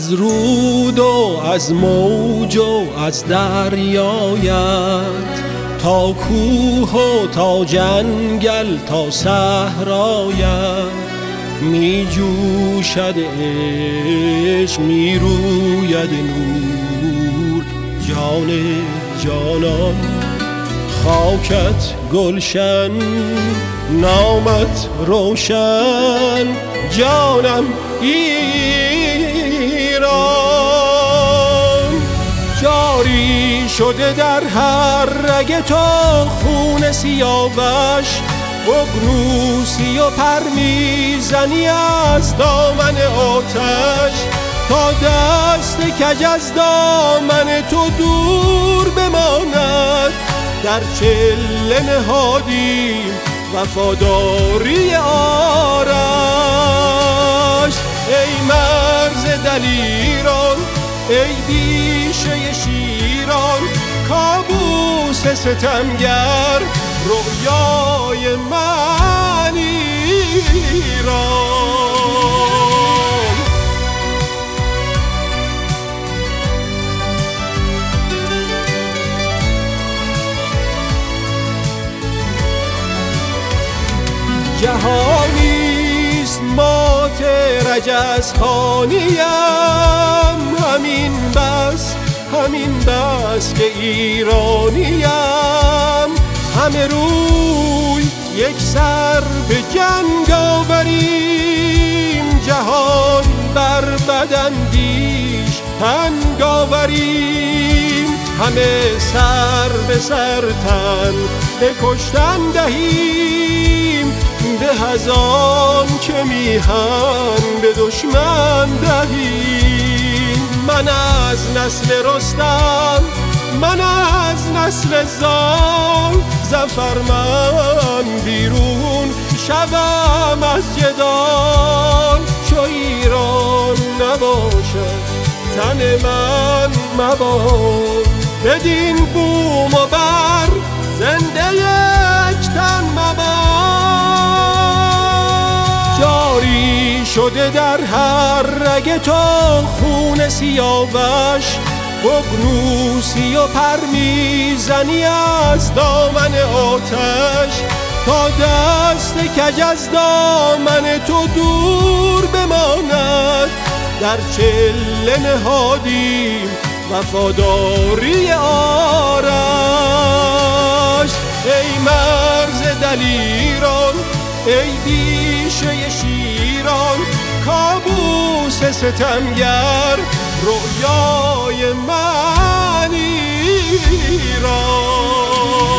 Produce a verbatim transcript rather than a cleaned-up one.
از رود و از موج و از دریایت، تا کوه و تا جنگل تا صحرایت، می جوشد عشق، می روید نور، جان جانان خاکت گلشن، نامت روشن، جانم ایران. جاری شده در هر رگ تو خون سیاوش، اقنوسی و پر میزنی از دامن آتش، تا دست کج از دامن تو دور بماند، در چله نهادیم وفاداری آرش. ای مرز دلیران، ای بیشه شیران، کابوس ستمگر، رویای من ایران. جهانیست مات رجزخانیم، همین بس همین بس که ایرانیم. همه روی یک سر به جنگ آوریم، جهان بر بداندیش تنگ آوریم. همه سر به سر تن به کشتن دهیم، به از آن که میهن به دشمن دهیم. من از نسل رستم، من از نسل زال، ظفر من بیرون شوم از جدال. چو ایران نباشد تن من مباد، بدین بوم و بر زنده یک تن مباد. جاری شده در هر رگ تو خون سیاوش، اقنوسی و پر میزنی از دامن آتش، تا دست کج از دامن تو دور بماند، در چله نهادیم وفاداری آرش. ای مرز دلیران، ای بیشه شیران، کابوس ستمگر، رویای من ایران.